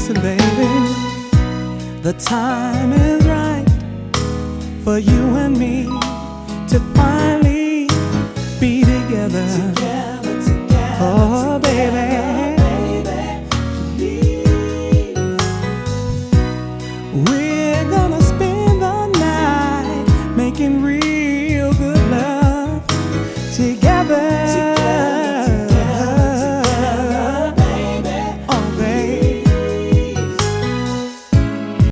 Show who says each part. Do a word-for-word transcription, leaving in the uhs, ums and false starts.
Speaker 1: Listen, baby, the time is right for you and me to finally be together. Together, together, oh, baby. Together.